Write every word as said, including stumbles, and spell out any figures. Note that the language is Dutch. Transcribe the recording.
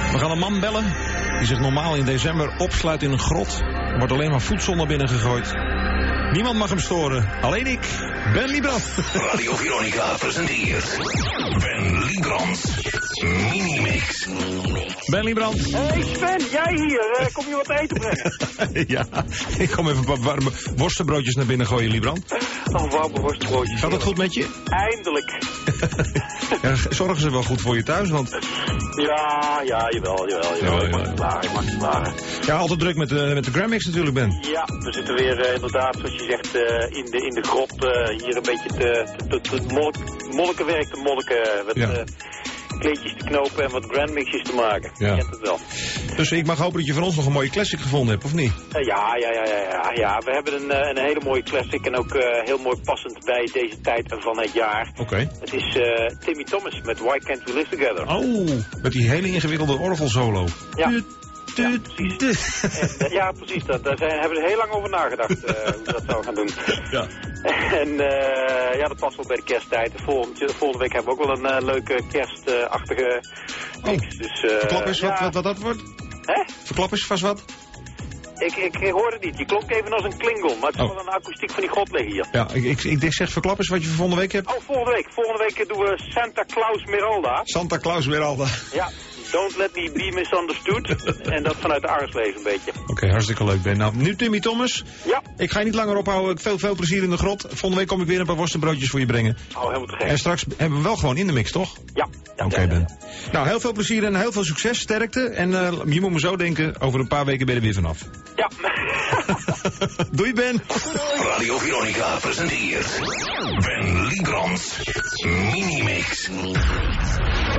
We gaan een man bellen die zich normaal in december opsluit in een grot. Er wordt alleen maar voedsel naar binnen gegooid. Niemand mag hem storen, alleen ik, Ben Liebrand. Radio Veronica presenteert Ben Liebrand's Minimix. Ben Liebrand. Hey Sven, jij hier, uh, kom je wat eten brengen? Ja, ik kom even een paar warme worstenbroodjes naar binnen gooien, Liebrand. Oh, warme worstenbroodjes. Gaat het goed met je? Eindelijk. Ja, zorgen ze wel goed voor je thuis, want... Ja, ja, jawel, jawel, jawel. Ja, Ik mag ja. niet klagen, ik mag niet klagen. Ja, altijd druk met de, met de Grammix natuurlijk, Ben. Ja, we zitten weer uh, inderdaad, zoals je zegt, uh, in, de, in de grot uh, hier een beetje te, te, te, te molk, molkenwerk te molken. Wat Ja. uh, kleedjes te knopen en wat grandmixjes te maken. Ja. Je kent het wel. Dus ik mag hopen dat je van ons nog een mooie classic gevonden hebt, of niet? Uh, ja, ja, ja, ja, ja, ja. We hebben een, uh, een hele mooie classic en ook uh, heel mooi passend bij deze tijd van het jaar. Oké. Okay. Het is uh, Timmy Thomas met Why Can't We Live Together. Oh, met die hele ingewikkelde orgelsolo. Ja. Tut, Ja, tut, precies. tut. En, uh, ja, precies. Dat, daar zijn, hebben ze heel lang over nagedacht uh, hoe ze dat zouden gaan doen. Ja. En uh, ja, dat past wel bij de kersttijd. Volgende, volgende week hebben we ook wel een uh, leuke kerstachtige mix. Oh, dus, uh, verklap eens wat, ja. wat, wat dat wordt. Hè? Verklap eens vast wat. Ik, ik, ik hoorde het niet. Je klonk even als een klingel. Maar het zal Oh. wel een akoestiek van die god liggen hier. Ja, ik, ik, ik zeg verklap eens wat je voor volgende week hebt. Oh, volgende week. Volgende week doen we Santa Claus Miralda. Santa Claus weer al. Oké, Ja. Don't let me be misunderstood. En dat vanuit de Arnsleven een beetje. okay, hartstikke leuk, Ben. Nou, nu Timmy Thomas. Ja. Ik ga je niet langer ophouden. Veel, veel plezier in de grot. Volgende week kom ik weer een paar worstenbroodjes voor je brengen. Oh, helemaal te gek. En straks hebben we wel gewoon in de mix, toch? Ja. ja Oké, ja, ja, Ben. ja. Nou, heel veel plezier en heel veel succes, sterkte. En uh, je moet me zo denken, over een paar weken ben je er weer vanaf. Ja. Doei, Ben. Radio Veronica presenteert Ben Liebrand's Minimix.